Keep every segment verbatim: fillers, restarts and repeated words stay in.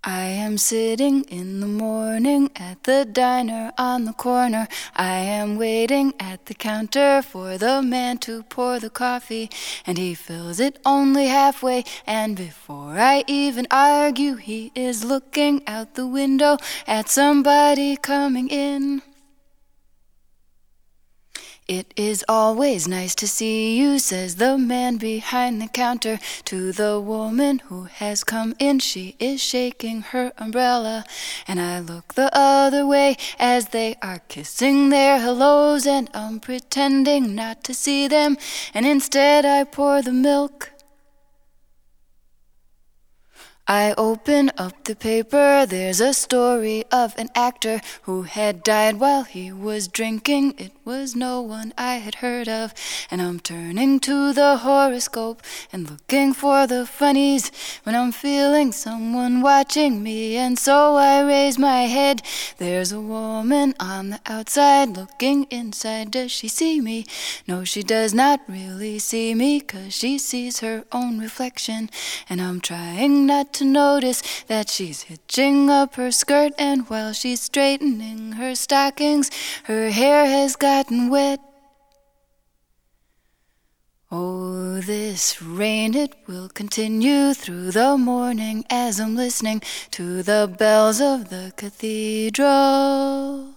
I am sitting in the morning at the diner on the corner. I am waiting at the counter for the man to pour the coffee, and he fills it only halfway, and before I even argue, he is looking out the window at somebody coming in. It is always nice to see you, says the man behind the counter to the woman who has come in. She is shaking her umbrella, and I look the other way as they are kissing their hellos, and I'm pretending not to see them, and instead I pour the milk. I open up the paper, there's a story of an actor who had died while he was drinking. It was no one I had heard of, and I'm turning to the horoscope and looking for the funnies when I'm feeling someone watching me, and so I raise my head. There's a woman on the outside looking inside. Does she see me? No, she does not really see me, 'cause she sees her own reflection, and I'm trying not to to notice that she's hitching up her skirt, and while she's straightening her stockings, her hair has gotten wet. Oh, this rain, it will continue through the morning as I'm listening to the bells of the cathedral.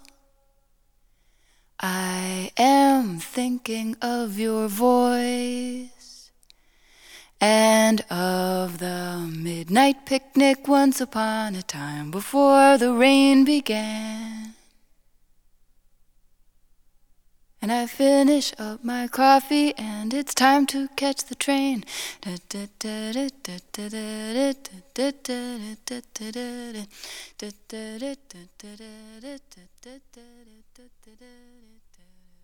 I am thinking of your voice and of the midnight picnic once upon a time before the rain began. And I finish up my coffee and it's time to catch the train.